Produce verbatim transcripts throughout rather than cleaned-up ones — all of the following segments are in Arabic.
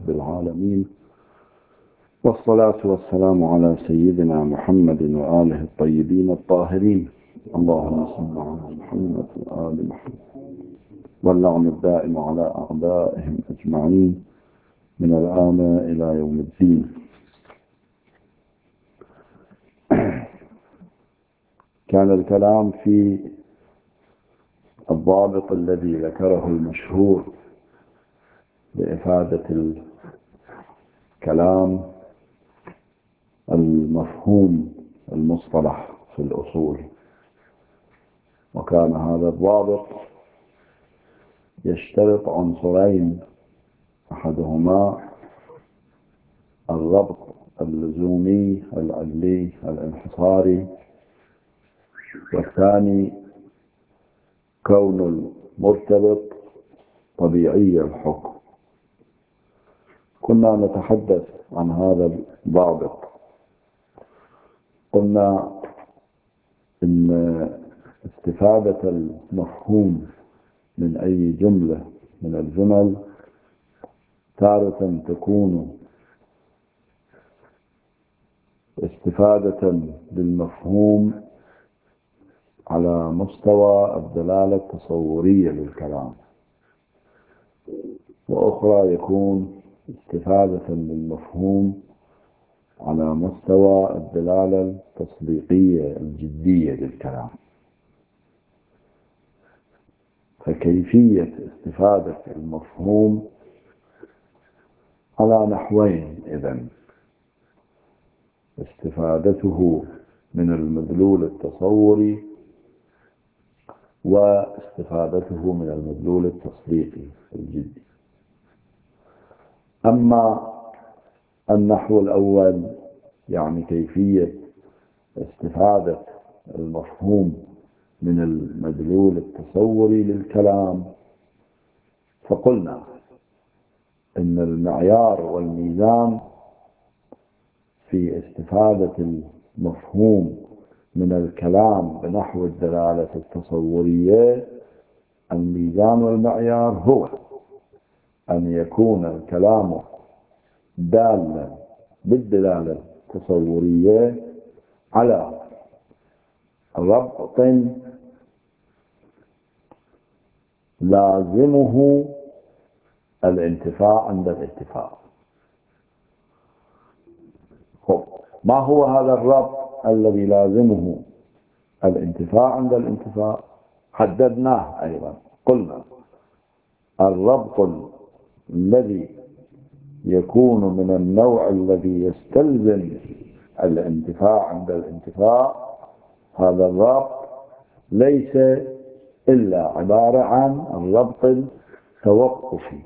رب العالمين، والصلاة والسلام على سيدنا محمد وآله الطيبين الطاهرين. اللهم صل على محمد وآل محمد، واللعن الدائم على أعدائهم أجمعين من الآن إلى يوم الدين. كان الكلام في الضابط الذي ذكره المشهور بإفادة الكلام المفهوم المصطلح في الأصول، وكان هذا الضابط يشترط عنصرين: أحدهما الربط اللزومي العلي الانحصاري، والثاني كون المرتبط طبيعي الحكم. كنا نتحدث عن هذا الضابط. قلنا إن استفادة المفهوم من أي جملة من الجمل تارة تكون استفادة للمفهوم على مستوى الدلالة التصورية للكلام، وأخرى يكون استفادة للمفهوم على مستوى الدلالة التصديقية الجدية للكلام. فكيفية استفادة المفهوم على نحوين إذن: استفادته من المدلول التصوري، واستفادته من المدلول التصديقي الجدي. أما النحو الأول، يعني كيفية استفادة المفهوم من المدلول التصوري للكلام، فقلنا إن المعيار والميزان في استفادة المفهوم من الكلام بنحو الدلالة التصورية، الميزان والمعيار هو أن يكون الكلام دالا بالدلالة التصورية على ربط لازمه الانتفاع عند الاتفاق. ما هو هذا الربط الذي لازمه الانتفاع عند الانتفاع؟ حددناه أيضا. قلنا الربط الذي يكون من النوع الذي يستلزم الانتفاع عند الانتفاع، هذا الربط ليس إلا عبارة عن الربط التوقفي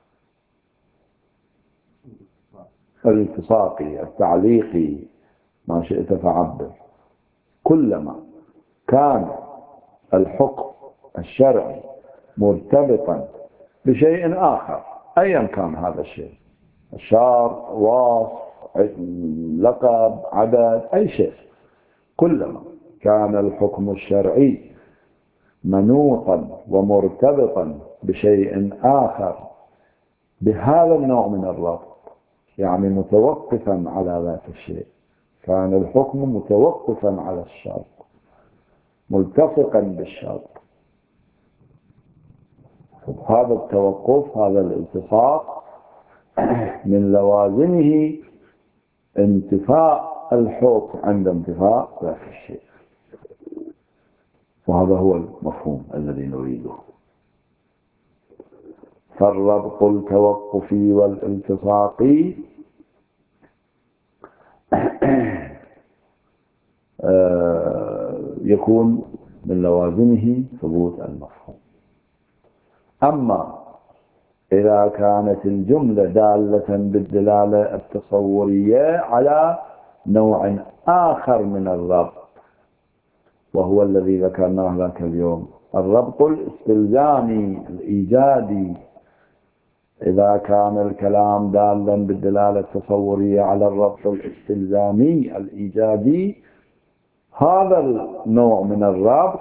الالتصاقي التعليقي، ما شئت فعبر. كلما كان الحكم الشرعي مرتبطا بشيء آخر أيا كان هذا الشيء، شرط، وصف، لقب، عدد، أي شيء، كلما كان الحكم الشرعي منوطا ومرتبطا بشيء آخر بهذا النوع من الربط، يعني متوقفا على ذات الشيء، كان الحكم متوقفا على الشرط ملتصقا بالشرط، هذا التوقف، هذا الالتصاق من لوازمه انتفاء الحكم عند انتفاء ذات الشيء. وهذا هو المفهوم الذي نريده. فالربط التوقفي والالتصاقي يكون من لوازمه ثبوت المفهوم. أما إذا كانت الجملة دالة بالدلالة التصورية على نوع آخر من الربط، وهو الذي ذكرناه ذاك اليوم، الربط الاستلزامي الإيجادي، إذا كان الكلام دالا بالدلالة التصورية على الربط الاستلزامي الإيجادي، هذا النوع من الربط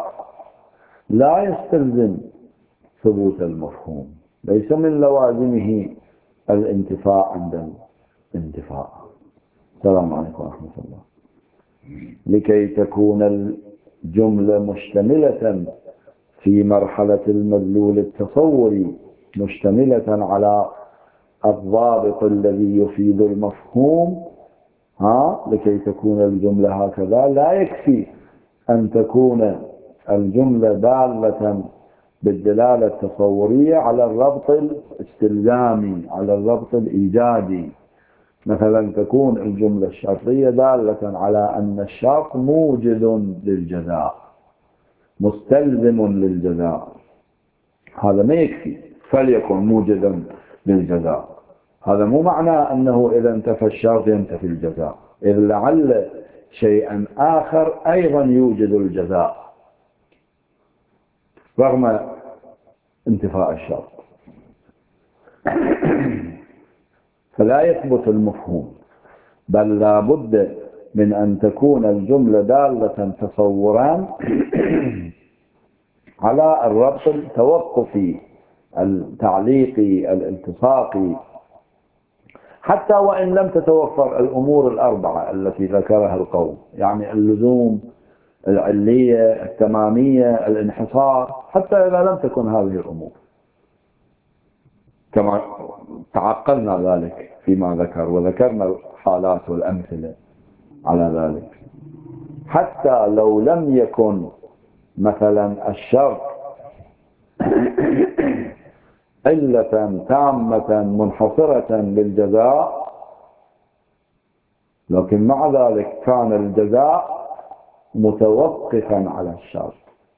لا يستلزم ثبوت المفهوم، ليس من لوازمه الانتفاع عند الانتفاع. السلام عليكم ورحمة الله. لكي تكون الجملة مشتملة في مرحلة المدلول التصوري، مشتملة على الضابط الذي يفيد المفهوم، ها لكي تكون الجملة هكذا لا يكفي أن تكون الجملة دالة بالدلالة التصورية على الربط الاستلزامي، على الربط الإيجادي. مثلا تكون الجملة الشرطية دالة على أن الشرط موجد للجزاء، مستلزم للجزاء، هذا ما يكفي، فليكن موجدا للجزاء. هذا مو معناه أنه إذا انتفى الشرط ينتفي الجزاء، إذ لعل شيئا آخر أيضا يوجد الجزاء رغم انتفاء الشرط. فلا يثبت المفهوم، بل لا بد من أن تكون الجملة دالة تصورا على الربط التوقفي التعليقي الالتصاقي، حتى وإن لم تتوفر الأمور الأربعة التي ذكرها القوم، يعني اللزوم، العلية، التمامية، الانحصار، حتى إذا لم تكن هذه الأمور، كما تعقلنا ذلك فيما ذكر وذكرنا الحالات والأمثلة على ذلك. حتى لو لم يكن مثلا الشرط علة تامة منحصرة للجزاء، لكن مع ذلك كان الجزاء متوقفا على الشرط،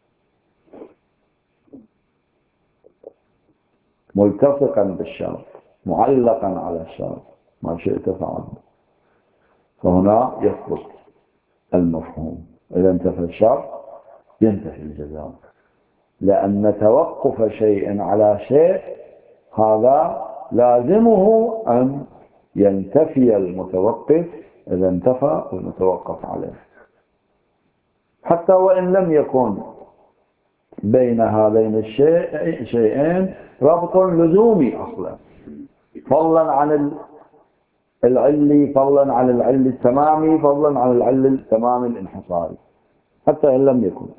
ملتصقا بالشرط، معلقا على الشرط، ما شئت فعل، فهنا يثبت المفهوم. إذا انتفى الشرط ينتهي الجزاء، لأن توقف شيء على شيء هذا لازمه أن ينتفي المتوقف إذا انتفى المتوقف عليه، حتى وإن لم يكن بين هذين الشيئين ربط لزومي أصلا، فضلا عن العلي، فضلا عن العلي التمامي، فضلا عن العلي التمامي الانحصاري، حتى إن لم يكن.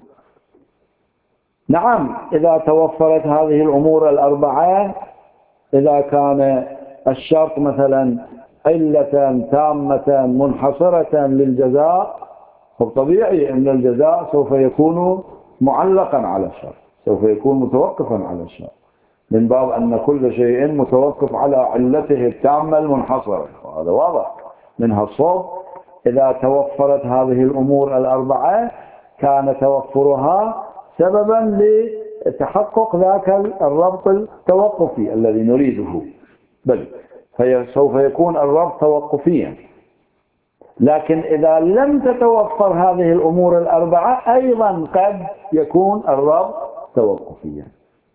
نعم، إذا توفرت هذه الأمور الأربعة، إذا كان الشرط مثلا علة تامة منحصرة للجزاء، فطبيعي أن الجزاء سوف يكون معلقا على الشرط، سوف يكون متوقفا على الشرط، من باب أن كل شيء متوقف على علته التامة المنحصرة، وهذا واضح منها الصوت. إذا توفرت هذه الأمور الأربعة كان توفرها سببا لتحقق ذاك الربط التوقفي الذي نريده، بل فسوف يكون الربط توقفيا. لكن إذا لم تتوفر هذه الأمور الأربعة أيضا قد يكون الربط توقفيا،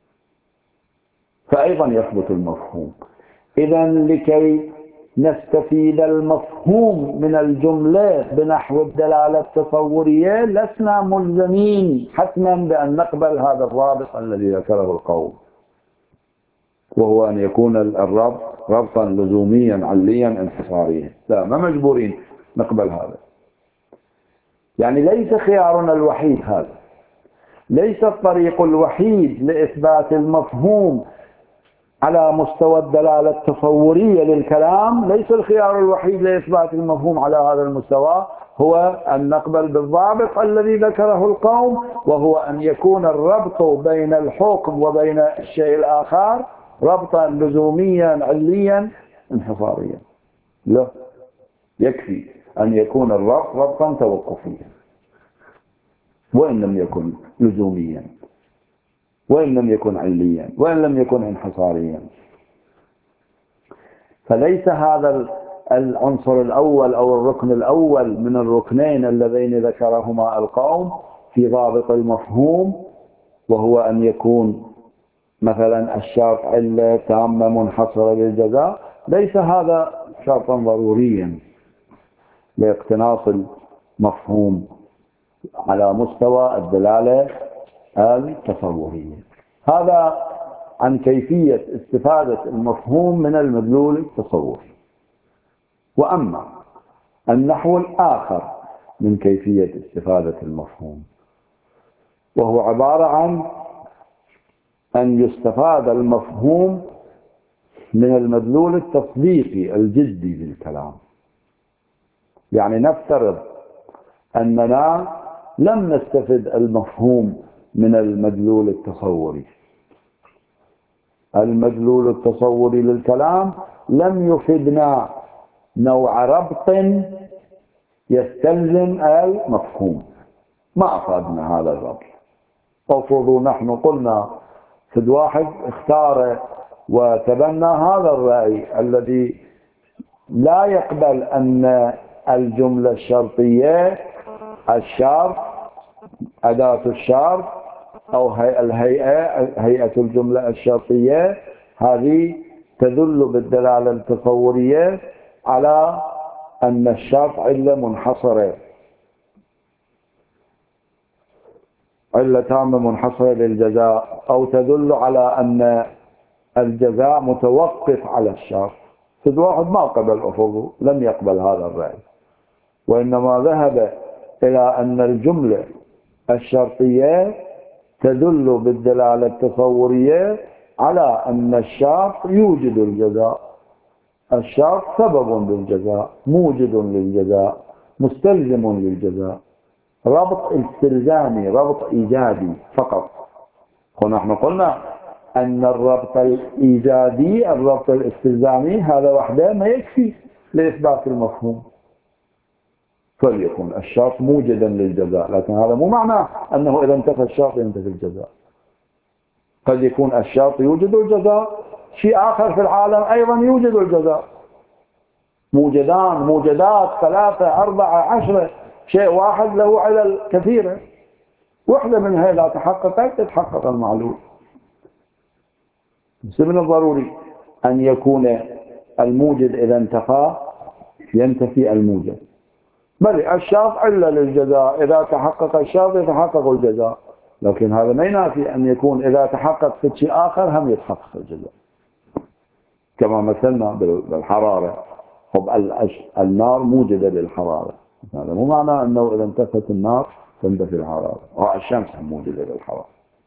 فأيضا يثبت المفهوم. إذا لكي نستفيد المفهوم من الجملة بنحو الدلالة التصورية لسنا ملزمين حتما بأن نقبل هذا الرابط الذي ذكره القوم، وهو أن يكون الربط ربطا لزوميا عليا انحصاريا. لا، ما مجبورين نقبل هذا، يعني ليس خيارنا الوحيد هذا، ليس الطريق الوحيد لإثبات المفهوم على مستوى الدلالة التصورية للكلام، ليس الخيار الوحيد لإثبات المفهوم على هذا المستوى هو أن نقبل بالضابط الذي ذكره القوم، وهو أن يكون الربط بين الحكم وبين الشيء الآخر ربطا لزوميا عليا انحصاريا. لا، يكفي أن يكون الربط ربطا توقفيا، وإن لم يكن لزوميا، وإن لم يكن عليا، وإن لم يكن انحصاريا. فليس هذا العنصر الأول أو الركن الأول من الركنين اللذين ذكرهما القوم في ضابط المفهوم، وهو أن يكون مثلا الشرط علة تامة منحصرة للجزاء، ليس هذا شرطا ضروريا لاقتناص المفهوم على مستوى الدلالة التصورية. هذا عن كيفية استفادة المفهوم من المدلول التصوري. وأما النحو الآخر من كيفية استفادة المفهوم، وهو عبارة عن أن يستفاد المفهوم من المدلول التصديقي الجدي للكلام. يعني نفترض أننا لم نستفد المفهوم من المدلول التصوري، المدلول التصوري للكلام لم يفدنا نوع ربط يستلزم المفهوم، ما أفادنا هذا الربط. افرضوا نحن قلنا فد واحد اختار وتبنى هذا الرأي الذي لا يقبل أن الجملة الشرطية، الشرط، أداة الشرط، أو الهيئة، هيئة الجملة الشرطية، هذه تدل بالدلالة التصورية على أن الشرط علة منحصرة، علة تامة منحصرة للجزاء، أو تدل على أن الجزاء متوقف على الشرط. فد واحد ما قبل أفضل، لم يقبل هذا الرأي، وإنما ذهب إلى أن الجملة الشرطية تدل بالدلالة التصورية على أن الشرط يوجد الجزاء، الشرط سبب للجزاء، موجد للجزاء، مستلزم للجزاء، ربط استلزامي، ربط إيجادي فقط. ونحن قلنا أن الربط الإيجادي، الربط الاستلزامي، هذا وحده ما يكفي لإثبات المفهوم. فليكن الشرط موجدا للجزاء، لكن هذا مو معناه أنه إذا انتفى الشرط ينتفي الجزاء. قد يكون الشرط يوجد الجزاء، شيء آخر في العالم أيضا يوجد الجزاء، موجدان، موجدات، ثلاثة، أربعة، عشرة، شيء واحد له علل كثيرة، وحدة منها إذا تحققت تتحقق المعلول. بس من الضروري أن يكون الموجد إذا انتفى ينتفي الموجد. بل الشرط علة للجزاء، إذا تحقق الشرط يتحقق الجزاء، لكن هذا ما ينافي أن يكون إذا تحقق في شيء آخر هم يتحقق الجزاء. كما مثلنا بالحرارة، طب النار موجدة للحرارة، هذا مو معنى أنه إذا انتفت النار تنتفي الحرارة، والشمس موجودة للحرارة.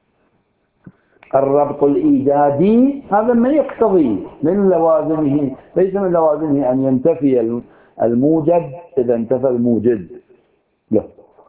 الربط الإيجادي هذا ما يقتضي من لوازمه، ليس من لوازمه أن ينتفي الموجد إذا انتفى الموجد، لا.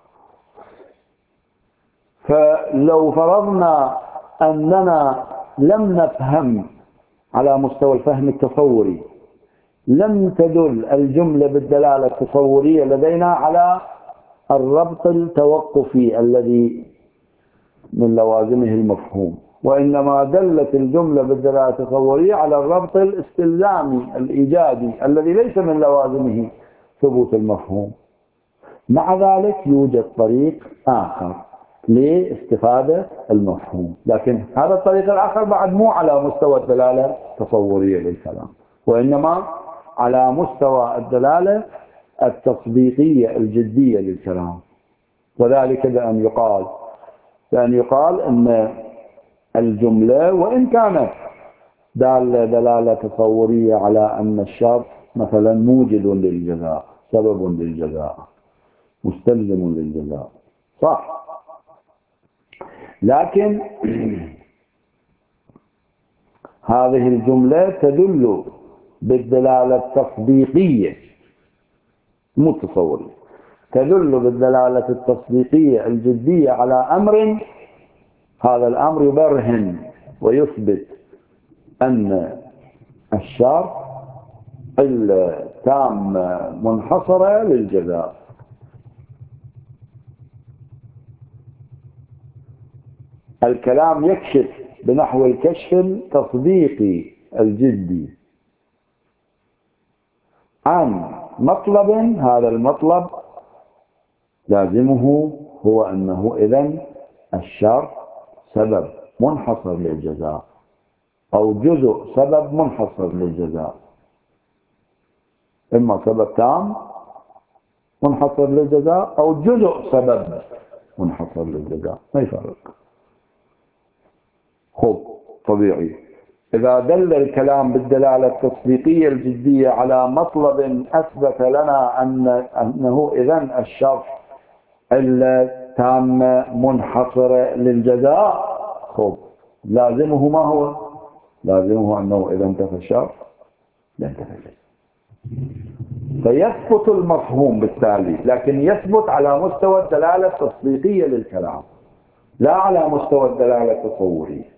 فلو فرضنا أننا لم نفهم على مستوى الفهم التصوري، لم تدل الجملة بالدلالة التصورية لدينا على الربط التوقفي الذي من لوازمه المفهوم، وإنما دلت الجملة بالدلالة التصورية على الربط الاستلزامي الإيجادي الذي ليس من لوازمه ثبوت المفهوم. مع ذلك يوجد طريق آخر لاستفادة المفهوم، لكن هذا الطريق الآخر بعد مو على مستوى الدلالة التصورية للكلام، وإنما على مستوى الدلالة التطبيقية الجدية للكلام. وذلك بأن يقال بأن يقال أن الجملة وإن كانت دالة دلالة تصورية على أن الشرط مثلا موجد للجزاء، سبب للجزاء، مستلزم للجزاء، صح، لكن هذه الجملة تدل بالدلالة التصديقية مو التصورية، تدل بالدلالة التصديقية الجدية على أمر، هذا الأمر يبرهن ويثبت أن الشرط علة تامة منحصرة للجزاء. الكلام يكشف بنحو الكشف التصديقي الجدي عن مطلب، هذا المطلب لازمه هو أنه إذن الشرط سبب منحصر للجزاء أو جزء سبب منحصر للجزاء، إما سبب تام منحصر للجزاء أو جزء سبب منحصر للجزاء، ما يفرق. خب طبيعي. إذا دل الكلام بالدلالة التصديقية الجدية على مطلب أثبت لنا أن أنه إذن الشرط علة تامة منحصرة للجزاء، خب لازمه ما هو؟ لازمه أنه إذا انتفى الشرط لا انتفى الجزاء، فيثبت المفهوم بالتالي، لكن يثبت على مستوى الدلالة التصديقية للكلام لا على مستوى الدلالة التصورية.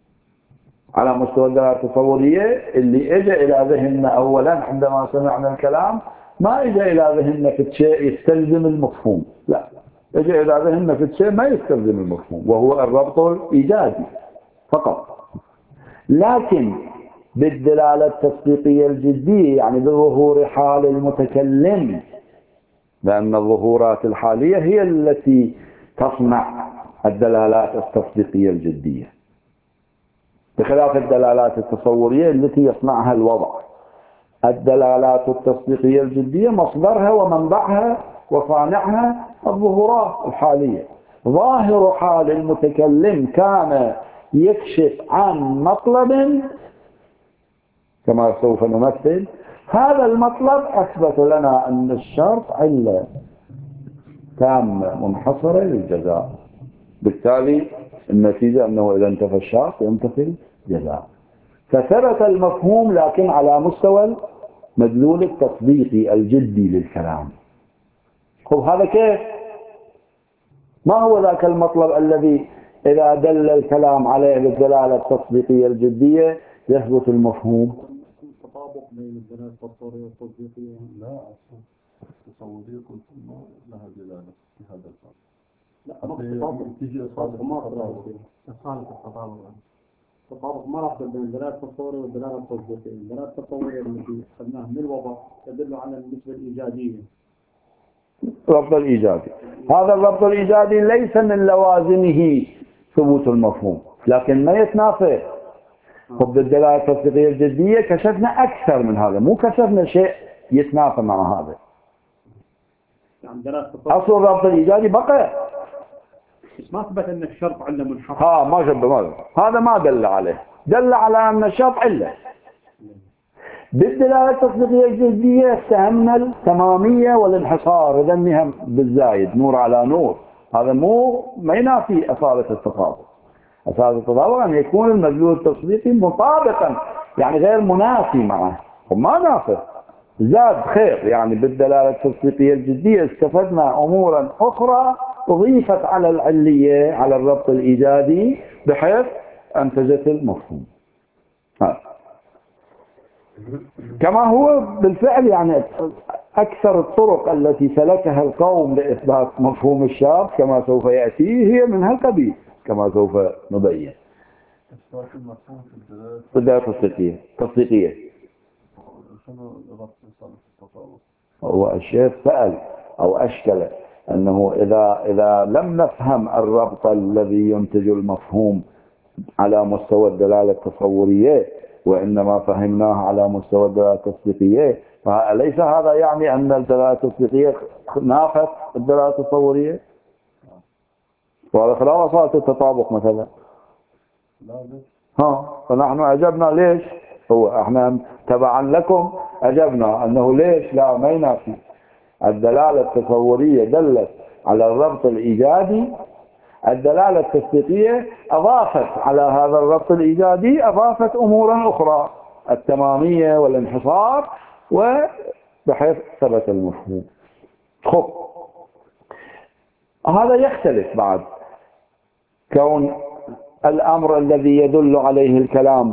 على مستوى الدلالة التصورية اللي اجى إلى ذهننا أولا عندما سمعنا الكلام ما اجى إلى ذهننا في شيء يستلزم المفهوم، لا، اجى إلى ذهننا في شيء ما يستلزم المفهوم وهو الربط الإيجادي فقط. لكن بالدلالة التصديقية الجدية يعني بظهور حال المتكلم، لأن الظهورات الحالية هي التي تصنع الدلالات التصديقية الجدية بخلاف الدلالات التصورية التي يصنعها الوضع. الدلالات التصديقية الجدية مصدرها ومنبعها وصانعها الظهورات الحالية. ظاهر حال المتكلم كان يكشف عن مطلب كما سوف نمثل، هذا المطلب أثبت لنا أن الشرط علة تامة منحصرة للجزاء، بالتالي النتيجة أنه إذا انتفى الشرط ينتفي الجزاء. فثبت المفهوم لكن على مستوى مدلول التصديقي الجدي للكلام. خب هذا كيف؟ ما هو ذاك المطلب الذي إذا دل الكلام عليه بالدلالة التصديقية الجدية يثبت المفهوم؟ التطابق بين الدلالة التصورية والتصديقية. لا، التصورية قلت ما لها دلالة في هذا الباب. لا، التطابق تيجي التطابق ما التطابق التطابق التطابق ما راح بين الدلالة التصورية والدلالة التصديقية. الدلالة التصورية التي أخذناها من الوضع تدل على النسبة الإيجابية. الربط الإيجابي، هذا الربط الإيجابي ليس من لوازمه ثبوت المفهوم لكن ما يتنافى. خب بالدلالة التصديقية الجدية كشفنا أكثر من هذا، مو كشفنا شيء يتنافى مع هذا. يعني أصل الربط الإيجابي بقى ما أثبت أن الشرط علة منحصر. ها ما شبه ما هذا ما دل عليه، دل على أن الشرط علة. بالدلالة التصديقية الجدية اتهمنا التمامية والانحصار، ذنها بالزايد نور على نور، هذا مو ما ينافي أصالة التطابق. أصالة التطابق أن يكون المدلول التصديقي مطابقا يعني غير منافي معه وما نافي، زاد خير. يعني بالدلالة التصديقية الجدية استفدنا أمورا أخرى أضيفت على العلية على الربط الإيجادي بحيث أنتجت المفهوم. ها. كما هو بالفعل يعني أكثر الطرق التي سلكها القوم لإثبات مفهوم الشرط كما سوف يأتي هي من هالقبيل كما سوف نبين. إثبات المفهوم في الدلالة التصديقية التصديقية شنو ربط إصالة التطابق؟ هو الشيخ سأل أو أشكل أنه إذا إذا لم نفهم الربط الذي ينتج المفهوم على مستوى الدلالة التصورية وإنما فهمناه على مستوى الدلالة التصديقية، فأليس هذا يعني أن الدلالة التصديقية نافت الدلالة التصورية؟ وهذا خلاف أصالة التطابق مثلا. لا ليش؟ ها فنحن أجبنا ليش؟ هو احنا تبعا لكم أجبنا أنه ليش لا ما ينافي. الدلالة التصورية دلت على الربط الإيجادي، الدلالة التصديقية أضافت على هذا الربط الإيجادي أضافت أمورا أخرى التمامية والانحصار وبحيث ثبت المفهوم. خب هذا يختلف بعد كون الأمر الذي يدل عليه الكلام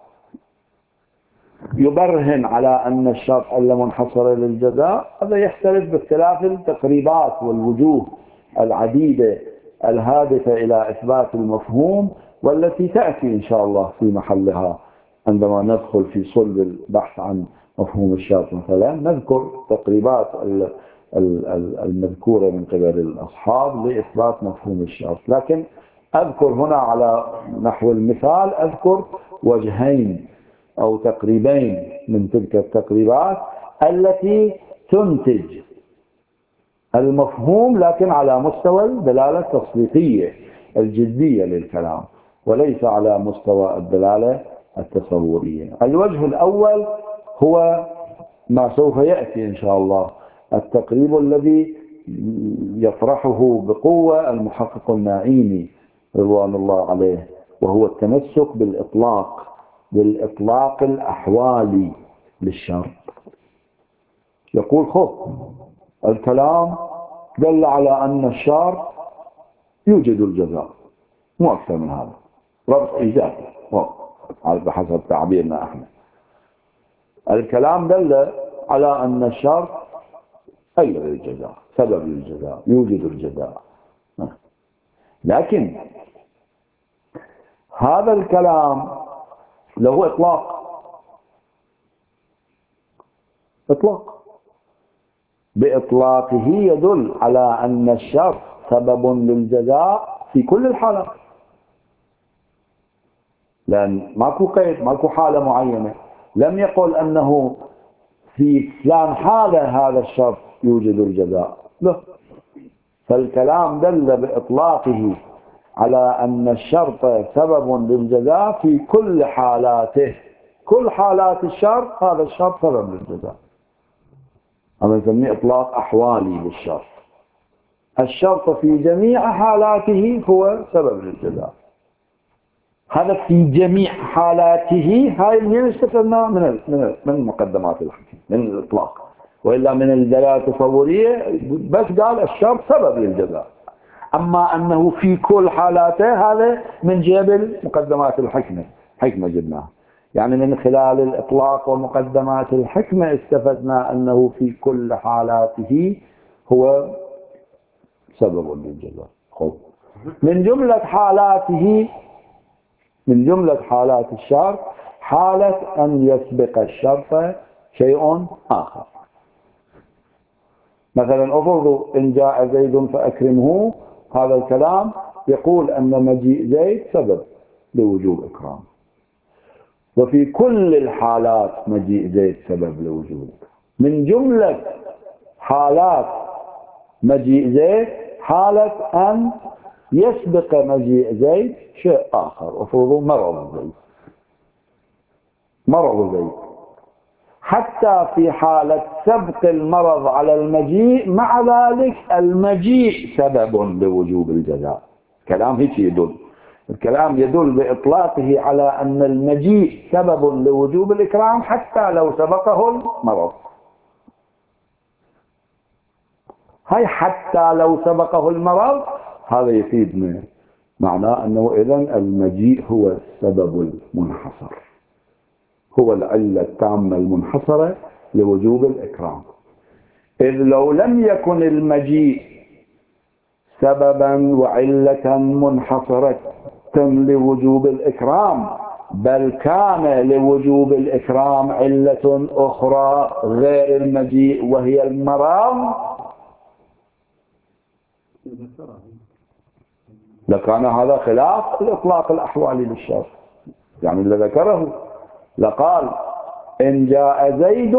يبرهن على أن الشرط علة منحصرة للجزاء، هذا يختلف باختلاف التقريبات والوجوه العديدة الهادفة إلى إثبات المفهوم والتي تأتي إن شاء الله في محلها عندما ندخل في صلب البحث عن مفهوم الشرط. مثلا نذكر تقريبات المذكورة من قبل الأصحاب لإثبات مفهوم الشرط، لكن أذكر هنا على نحو المثال أذكر وجهين أو تقريبين من تلك التقريبات التي تنتج المفهوم لكن على مستوى الدلالة التصديقية الجدية للكلام. وليس على مستوى الدلالة التصورية. الوجه الأول هو ما سوف يأتي إن شاء الله، التقريب الذي يطرحه بقوة المحقق الناعيمي رضوان الله عليه، وهو التمسك بالإطلاق بالإطلاق الأحوالي للشرط. يقول خذ الكلام دل على أن الشرط يوجد الجزاء، مو أكثر من هذا، ربط إيجابي بحسب تعبيرنا احنا. الكلام دل على أن الشرط أيضا الجزاء، سبب للجزاء، يوجد الجزاء. لكن هذا الكلام له إطلاق إطلاق بإطلاقه يدل على أن الشرط سبب للجزاء في كل الحالات، لأن ماكو قيد، ماكو حالة معينة. لم يقل أنه في فلان حالة هذا الشرط يوجد الجزاء، لا. فالكلام دل بإطلاقه على أن الشرط سبب للجزاء في كل حالاته، كل حالات الشرط هذا الشرط سبب للجزاء. هذا نسميه إطلاق أحوالي للشرط. الشرط في جميع حالاته هو سبب للجزاء. هذا في جميع حالاته، هاي من استفدنا من من من مقدمات الحكم، من الإطلاق، وإلا من الدلالة التصورية بس قال الشرط سبب للجزاء. أما أنه في كل حالاته هذا من جيب مقدمات الحكمة، حكمة جبناها. يعني من خلال الإطلاق ومقدمات الحكمة استفدنا أنه في كل حالاته هو سبب للجزاء. من جملة حالاته، من جملة حالات الشرط حالة أن يسبق الشرط شيء آخر. مثلا أفرض إن جاء زيد فأكرمه، هذا الكلام يقول أن مجيء زيد سبب لوجوب إكرام، وفي كل الحالات مجيء زيد سبب لوجوب. من جملة حالات مجيء زيد حالة أن يسبق مجيء زيد شيء آخر، أفرض مرض زيد، مرض زيد. حتى في حالة سبق المرض على المجيء مع ذلك المجيء سبب لوجوب الجزاء. كلام هيك يدل، الكلام يدل بإطلاقه على أن المجيء سبب لوجوب الإكرام حتى لو سبقه المرض. هاي حتى لو سبقه المرض هذا يفيدنا، معناه أنه إذن المجيء هو السبب المنحصر، هو العلة التامة المنحصرة لوجوب الإكرام. إذ لو لم يكن المجيء سببا وعلة منحصرة لوجوب الإكرام، بل كان لوجوب الإكرام علة أخرى غير المجيء وهي المرض، لكان هذا خلاف الإطلاق الأحوالي للشرط. يعني اللي ذكره لقال إن جاء زيد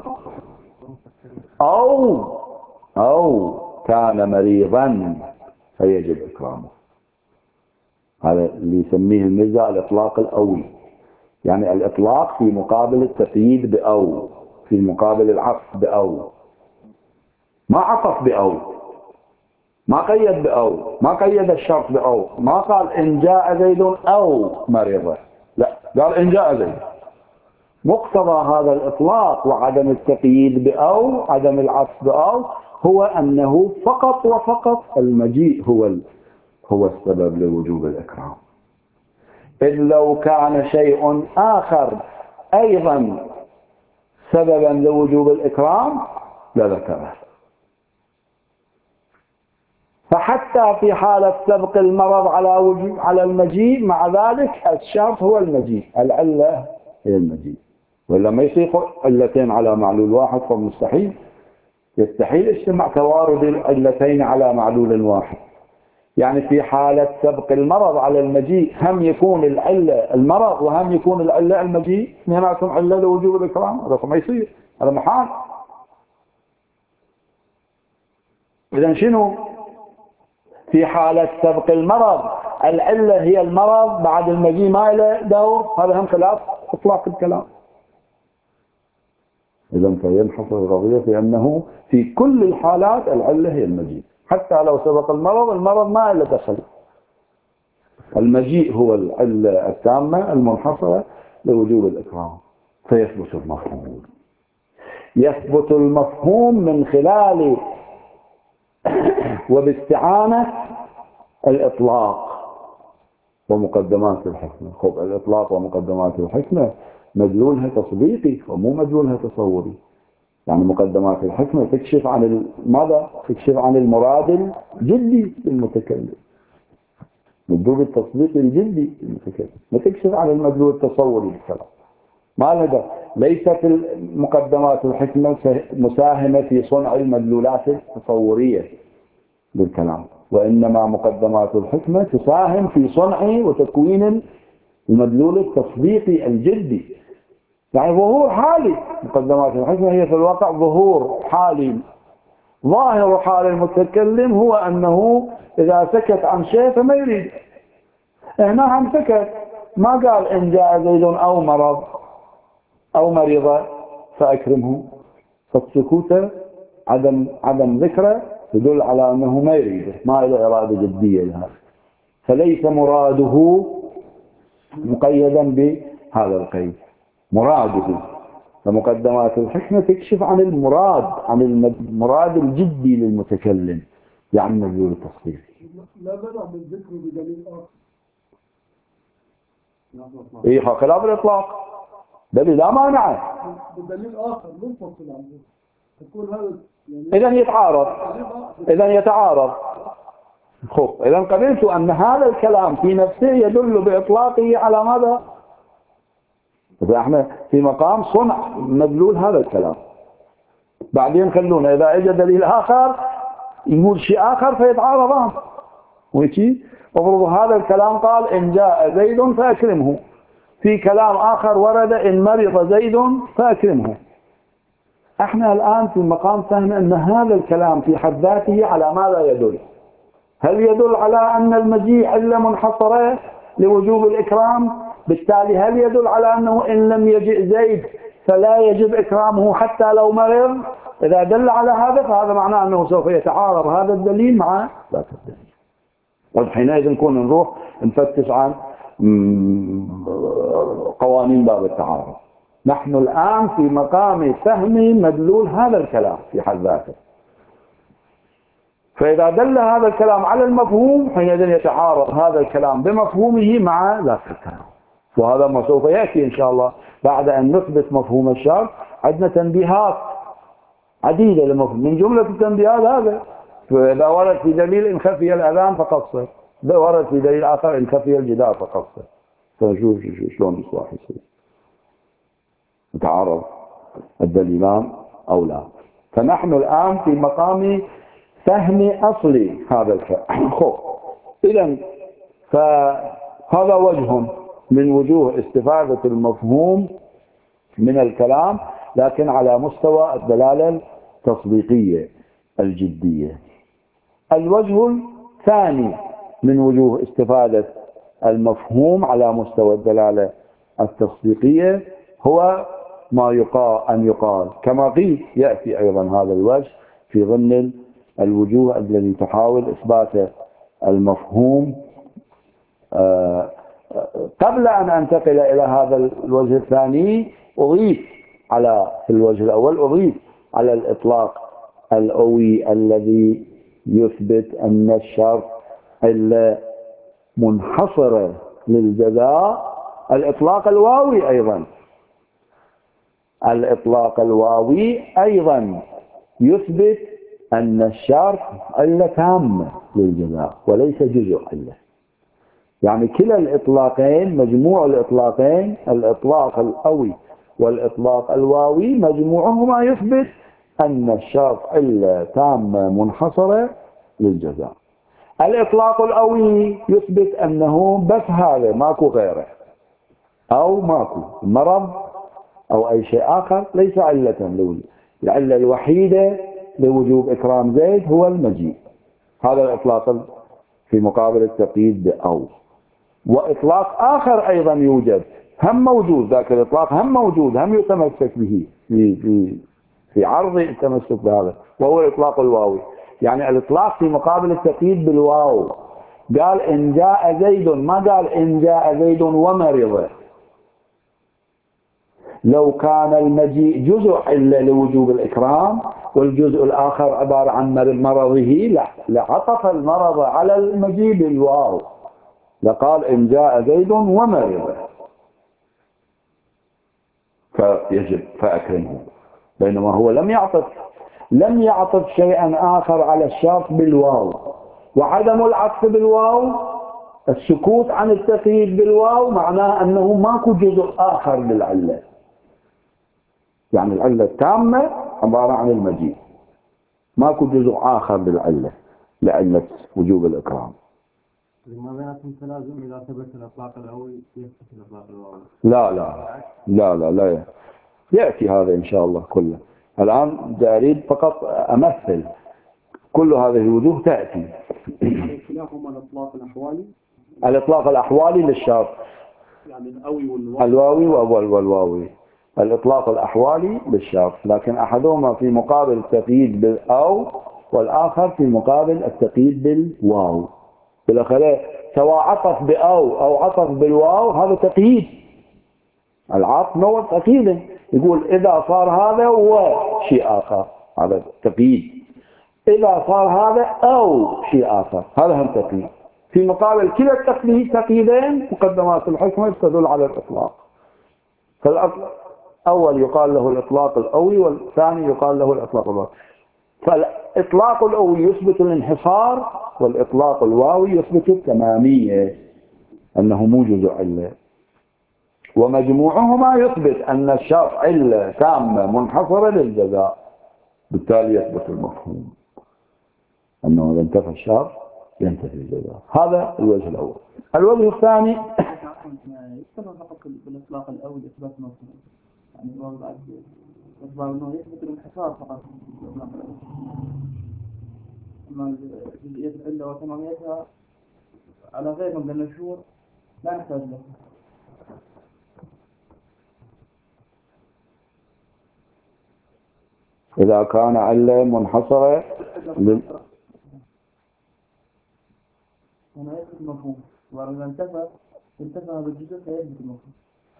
أو أو كان مريضا فيجب إكرامه. هذا اللي يسميه المرزا الإطلاق الأول، يعني الإطلاق في مقابل التقييد بأو، في مقابل العطف بأو. ما عطف بأو، ما قيد بأو، ما قيد الشرط بأو، ما قال إن جاء زيد أو مريضا، لا، قال إن جاء زيد. مقتضى هذا الإطلاق وعدم التقييد بأو، عدم العطف بأو، هو أنه فقط وفقط المجيء هو هو السبب لوجوب الإكرام. إذ لو كان شيء آخر أيضا سببا لوجوب الإكرام لذكره. فحتى في حالة سبق المرض على وجوب على المجيء مع ذلك الشرط هو المجيء، العلة هي المجيء. ولا ما يصير علتين على معلول واحد فمستحيل، يستحيل اجتماع توارد العلتين على معلول واحد. يعني في حالة سبق المرض على المجيء هم يكون العلة المرض وهم يكون العلة المجيء، اثنيناتهم علة لوجوب الإكرام، هذا ما يصير، هذا محال. إذن شنو؟ في حالة سبق المرض العلة هي المرض بعد المجيء ما له دور، هذا هم خلاف إطلاق الكلام. إذا فينحصر القضية في أنه في كل الحالات العلة هي المجيء، حتى لو سبق المرض، المرض ما له دخل. المجيء هو العلة التامة المنحصرة لوجوب الإكرام، فيثبت المفهوم. يثبت المفهوم من خلال وباستعانة الإطلاق ومقدمات الحكمة. خب الإطلاق ومقدمات الحكمة مدلولها تصديقي ومو مدلولها تصوري. يعني مقدمات الحكمة تكشف عن ماذا؟ تكشف عن المراد الجدي للمتكلم، مدلول التصديق الجدي للمتكلم، ما تكشف عن المدلول التصوري للكلام. ما لدى ليست مقدمات الحكمة مساهمة في صنع المدلولات التصورية للكلام، وإنما مقدمات الحكمة تساهم في صنع وتكوين المدلول التصديقي الجدي. يعني ظهور حالي، مقدمات الحكمة هي في الواقع ظهور حالي. ظاهر حال المتكلم هو أنه إذا سكت عن شيء فما يريد. هنا هم سكت، ما قال إن جاء زيد أو مرض أو مريضة فأكرمه، فالسكوت عدم عدم ذكره يدل على أنه ما يريد، ما له إرادة جدية لها، فليس مراده مقيدا بهذا القيد. مراده فمقدمات الحكمة تكشف عن المراد، عن المراد الجدي للمتكلم، يعني مدلول التصديق. لا منع من ذكره بدليل آخر. إيه خلاف الإطلاق، دليل لا مانع بدليل آخر منفصل عنه تكون هذا يعني إذا يتعارض، إذا يتعارض. خب إذا قبلت أن هذا الكلام في نفسه يدل بإطلاقه على ماذا؟ إذا احنا في مقام صنع مدلول هذا الكلام، بعدين خلونا إذا اجى دليل آخر يقول شيء آخر فيتعارضان. ويجي وفرض هذا الكلام قال إن جاء زيد فأكرمه، في كلام آخر ورد إن مرض زيد فأكرمه. احنا الآن في مقام فهم أن هذا الكلام في حد ذاته على ماذا يدل؟ هل يدل على أن المجيء علة منحصرة لوجوب الإكرام؟ بالتالي هل يدل على أنه إن لم يجئ زيد فلا يجب إكرامه حتى لو مرض؟ إذا دل على هذا فهذا معناه أنه سوف يتعارض هذا الدليل مع ذاك الدليل، وحينئذ نكون نروح نفتش عن قوانين باب التعارض. نحن الآن في مقام فهم مدلول هذا الكلام في حد ذاته، فإذا دل هذا الكلام على المفهوم حينئذ يتعارض هذا الكلام بمفهومه مع ذاك الكلام، وهذا ما سوف يأتي إن شاء الله بعد أن نثبت مفهوم الشرط. عندنا تنبيهات عديدة لمفهوم، من جملة التنبيهات هذا فإذا ورد في دليل إن خفي الأذان فقصر، إذا ورد في دليل آخر إن خفي الجدار فقصر. فنشوف شلون إصلاح يصير، يتعارض الدليلان أو لا. فنحن الآن في مقام فهم أصلي هذا الكلام. خب إذن فهذا وجه من وجوه استفادة المفهوم من الكلام، لكن على مستوى الدلالة التصديقية الجدية. الوجه الثاني من وجوه استفادة المفهوم على مستوى الدلالة التصديقية هو ما يقال أن يقال كما قيل، يأتي أيضا هذا الوجه في ضمن الوجوه التي تحاول إثبات المفهوم. آه قبل أن أنتقل إلى هذا الوجه الثاني أضيف على في الوجه الأول أضيف على الإطلاق الأوي الذي يثبت أن الشرط إلا منحصرة للجزاء الإطلاق الواوي أيضا. الإطلاق الواوي أيضا يثبت أن الشرط علة تامة للجزاء وليس جزء علة. يعني كلا الإطلاقين، مجموع الإطلاقين، الإطلاق الأوي والإطلاق الواوي، مجموعهما يثبت أن الشرط علة تامة منحصرة للجزاء. الإطلاق الأوي يثبت أنه بس هذا ماكو غيره، أو ماكو مرض أو أي شيء آخر ليس علة لوجود. العلة الوحيدة لوجوب إكرام زيد هو المجيء. هذا الإطلاق في مقابل التقييد بأو. وإطلاق آخر أيضا يوجد، هم موجود ذاك الإطلاق، هم موجود، هم يتمسك به في في في عرض التمسك بهذا، وهو الإطلاق الواوي. يعني الإطلاق في مقابل التقييد بالواو، قال إن جاء زيد، ما قال إن جاء زيد ومرض. لو كان المجيء جزء علة لوجوب الإكرام والجزء الآخر عبارة عن مرضه، لعطف المرض على المجيء بالواو، لقال إن جاء زيد ومرض فيجب فأكرمه. بينما هو لم يعطف لم يعطف شيئا آخر على الشرط بالواو، وعدم العطف بالواو، السكوت عن التقييد بالواو، معناه أنه ماكو جزء آخر للعلة. يعني العلة التامة عبارة عن المجيء، ماكو جزء آخر للعلة، لعلة وجوب الإكرام. لما بيناتهم تلازم إذا ثبت الإطلاق الأول يثبت الإطلاق الواوي. لا لا لا لا لا يأتي هذا إن شاء الله كله. الآن أريد فقط أمثل كل هذه الوجوه تأتي. كلاهما الإطلاق الأحوالي، الإطلاق الأحوالي للشرط، يعني الأوي والواوي، الواوي والواوي، الإطلاق الأحوالي للشرط، لكن أحدهما في مقابل التقييد بالأو، والآخر في مقابل التقييد بالواو. بالأخير سواء عطف بأو أو عطف بالواو هذا تقييد. العطف نوع تقييد، يقول إذا صار هذا وشيء آخر هذا تقييد، إذا صار هذا أو شيء آخر هذا هم تقييد. في مقابل كلا التقييد تقييدين مقدمات الحكمة تدل على الإطلاق. فالأول يقال له الإطلاق الأوي، والثاني يقال له الإطلاق الواوي. فالإطلاق الأوي يثبت الانحصار، والإطلاق الواوي يثبت التمامية، أنه مو جزء علة. ومجموعهما يثبت أن الشرط علة تامة منحصرة للجزاء، بالتالي يثبت المفهوم أنه إذا انتفى الشرط ينتهي الجزاء. هذا الوجه الأول. الوجه الثاني يكتفى فقط بالإطلاق الأول إثبات مفهوم، يعني هو بعد إثبات أنه يثبت الانحصار فقط. أما جزئية العلة وتماميتها على غير من النشور لا نحتاج له. إذا كان علة منحصرة لل... هنا يثبت المفهوم، وإذا انتفى انتفى هذا الجزء فيثبت المفهوم.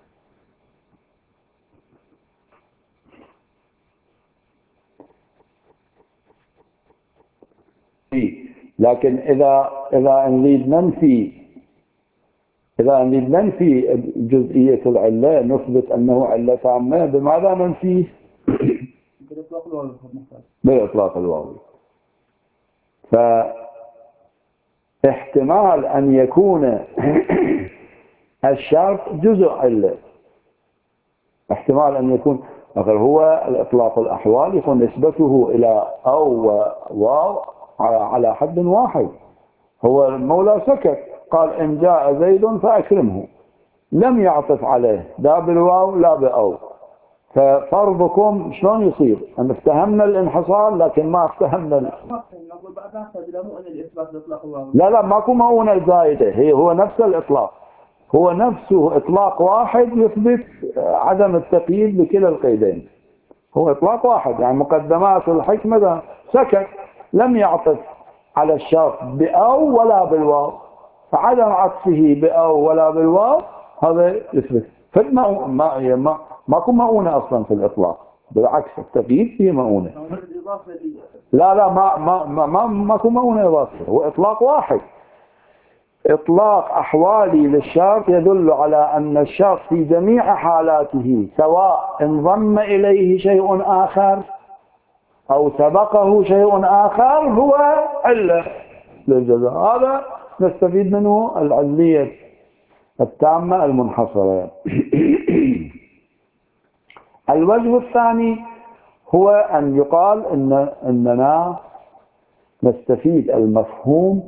لكن إذا إذا نريد ننفي إذا نريد ننفي جزئية العلة، نثبت أنه علة تامة، بماذا ننفيه؟ بالإطلاق الواوي. بالإطلاق الواوي. فاحتمال أن يكون الشرط جزء علة، احتمال أن يكون أخر هو الإطلاق الأحوال يكون نسبته إلى أو واو على حد واحد. هو المولى سكت قال إن جاء زيد فأكرمه، لم يعطف عليه لا بالواو لا بأو. ففرضكم شلون يصير؟ أن افتهمنا الانحصار لكن ما افتهمنا ال... لا لا ماكو مؤونة الزائدة، هي هو نفس الإطلاق، هو نفسه إطلاق واحد يثبت عدم التقييد بكلا القيدين. هو إطلاق واحد، يعني مقدمات الحكمة ده سكت، لم يعطف على الشرط بأو ولا بالواو، فعدم عطفه بأو ولا بالواو هذا يثبت. فما ما ما ماكو مؤونة أصلا في الإطلاق، بالعكس التقييد فيه مؤونة. لا لا ما ما ما ما ماكو مؤونة إضافية، هو إطلاق واحد. إطلاق أحوالي للشرط يدل على أن الشرط في جميع حالاته سواء انضم إليه شيء آخر أو سبقه شيء آخر هو علة للجزاء. هذا نستفيد منه العلية التامة المنحصرة. الوجه الثاني هو أن يقال إن إننا نستفيد المفهوم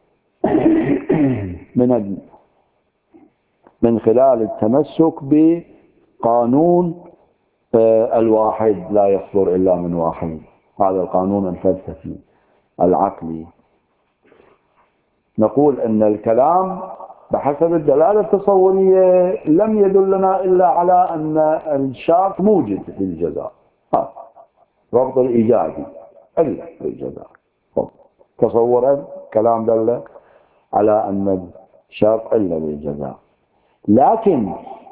من من خلال التمسك بقانون الواحد لا يصدر إلا من واحد، هذا القانون الفلسفي العقلي. نقول أن الكلام بحسب الدلالة التصورية لم يدلنا إلا على أن الشرط موجب للجزاء، ربط الإيجابي إلا للجزاء. تصورا كلام دل على أن الشرط إلا للجزاء، لكن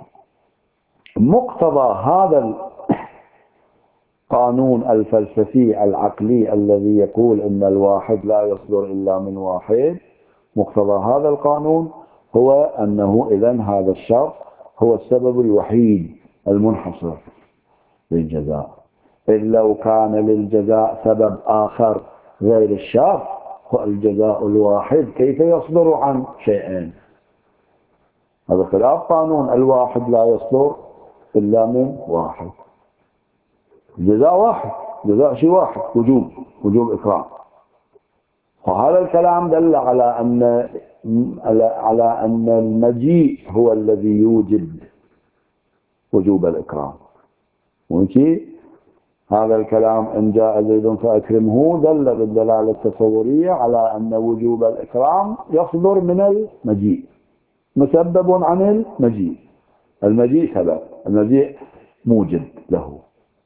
مقتضى هذا القانون الفلسفي العقلي الذي يقول أن الواحد لا يصدر إلا من واحد، مقتضى هذا القانون هو أنه إذن هذا الشرط هو السبب الوحيد المنحصر للجزاء. إن لو كان للجزاء سبب آخر غير الشرط والجزاء الواحد كيف يصدر عن شيئين؟ هذا خلاف قانون الواحد لا يصدر إلا من واحد. الجزاء واحد، جزاء شيء واحد، وجوب وجوب إكرام. وهذا الكلام دل على أن على أن المجيء هو الذي يوجب وجوب الإكرام. وشي هذا الكلام إن جاء زيد فأكرمه دل بالدلالة التصورية على أن وجوب الإكرام يصدر من المجيء، مسبب عن المجيء. المجيء سبب، المجيء موجب له.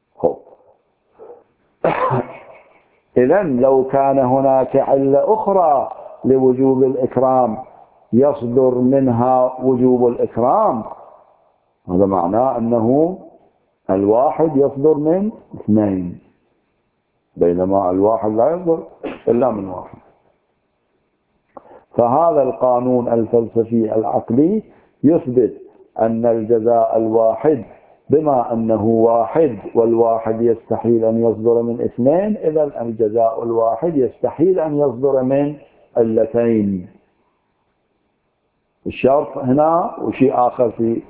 إذن لو كان هناك علة أخرى لوجوب الإكرام يصدر منها وجوب الإكرام، هذا معناه أنه الواحد يصدر من اثنين، بينما الواحد لا يصدر إلا من واحد. فهذا القانون الفلسفي العقلي يثبت أن الجزاء الواحد بما أنه واحد والواحد يستحيل أن يصدر من اثنين، إذن الجزاء الواحد يستحيل أن يصدر من علتين. الشرط هنا وشيء آخر في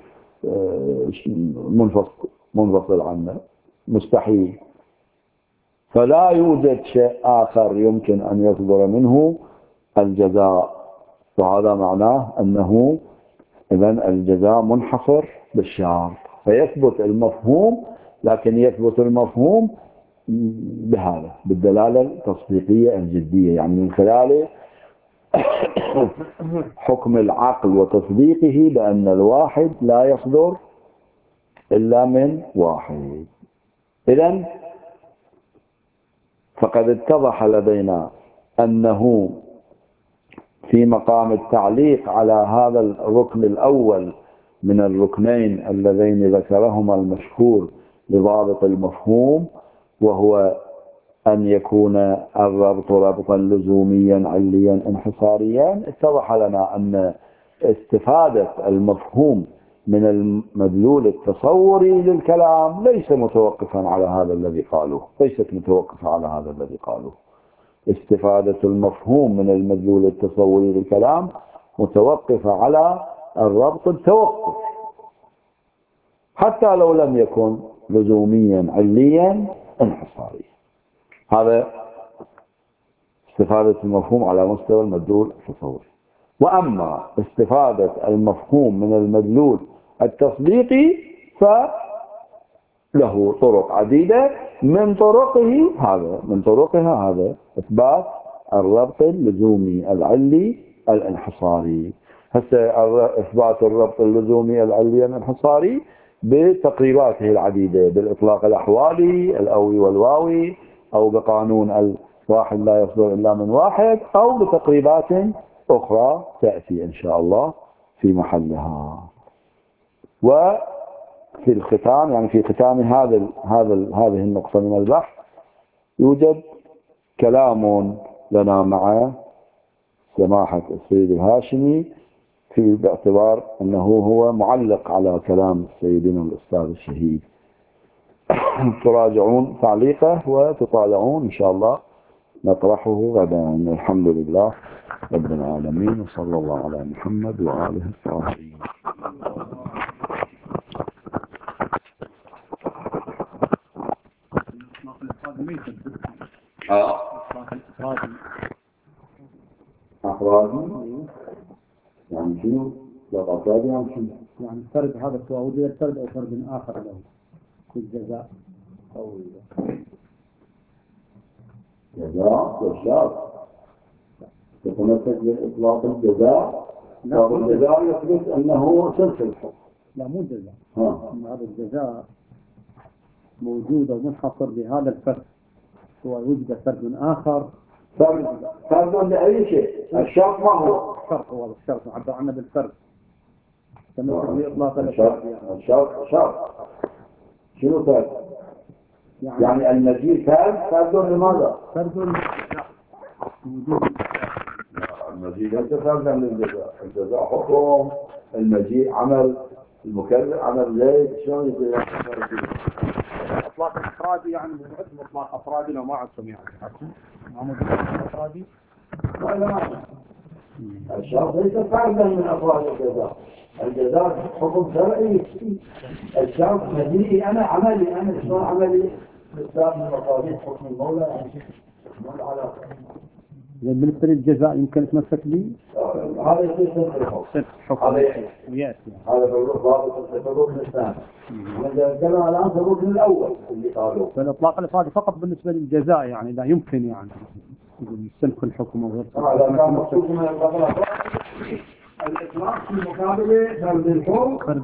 منفصل منفصل عنه، مستحيل. فلا يوجد شيء آخر يمكن أن يصدر منه الجزاء، وهذا معناه أنه إذن الجزاء منحصر بالشرط. فيثبت المفهوم، لكن يثبت المفهوم بهذا بالدلالة التصديقية الجدية، يعني من خلال حكم العقل وتصديقه بأن الواحد لا يصدر إلا من واحد. إذن فقد اتضح لدينا أنه في مقام التعليق على هذا الركن الأول من الركنين اللذين ذكرهما المشهور لضابط المفهوم، وهو أن يكون الربط ربطا لزوميا عليا انحصاريا، اتضح لنا أن استفادة المفهوم من المدلول التصوري للكلام ليس متوقفا على هذا الذي قالوه، ليست متوقفة على هذا الذي قالوه. استفادة المفهوم من المدلول التصوري للكلام متوقفة على الربط التوقف، حتى لو لم يكن لزوميا عليا انحصاريا. هذا استفادة المفهوم على مستوى المدلول التصوري. وأما استفادة المفهوم من المدلول التصديقي فله طرق عديدة، من طرقه هذا من طرقها هذا إثبات الربط اللزومي العلي الانحصاري. هسه إثبات الربط اللزومي العلي الانحصاري بتقريباته العديدة، بالإطلاق الأحوالي الأوي والواوي، أو بقانون الواحد لا يصدر إلا من واحد، أو بتقريبات أخرى تأتي إن شاء الله في محلها. وفي الختام، يعني في ختام هذا هذا هذه النقطة من البحث، يوجد كلام لنا مع سماحة السيد الهاشمي في باعتبار أنه هو معلق على كلام سيدنا الأستاذ الشهيد. تراجعون تعليقه وتطالعون إن شاء الله، نطرحه غدا. الحمد لله رب العالمين، وصلى الله على محمد وآله الطاهرين. أفرادي يعني شنو؟ لا أفرادي يعني شنو؟ يعني الفرد هذا سواء وجد الفرد أو فرد آخر له في الجزاء أو جزاء والشرط. يتمسك بإطلاق الجزاء. لا إطلاق الجزاء يثبت أنه سلك الحكم. لا مو جزاء. ها. إن هذا الجزاء موجود ومنحصر بهذا الفرد، ووجد فرد آخر. فرد فرد لأي شيء. الشرط ما هو؟ الشرط هو الشرط عبر عنه بالفرد. تمسك بإطلاق الشرط الأفراد. الشرط شرط. شنو فرد؟ يعني, يعني المجيء فرد فرد لماذا؟ فرد موجود. المجيء ليس فردا للجزاء. الجزاء حكم، المجيء عمل، المكلف عمل زيد. شلون يصير اطلاق افرادي؟ يعني موجود اطلاق افرادي لو ما عدتم يعني ما موجود اطلاق افرادي. لا لا، الشرط ليس فردا من افراد الجزاء. الجزاء حكم شرعي. الشرط مجيئي انا عملي، انا شلون عملي بالسابق من مقاصد حكم المولى يعني ما العلاقه. بالنسبه للجزاء يمكن يتمسك به هذا يصير سلك الحكم. حكم هذا هذا بالروح ضابط الركن الثاني. الجزاء الان في الركن الاول اللي قالوا. فالاطلاق الافرادي فقط بالنسبه للجزاء، يعني لا يمكن يعني سلك الحكم او غير هذا كان مقصود من الاطلاق. الاطلاق في مقابله فرد الحكم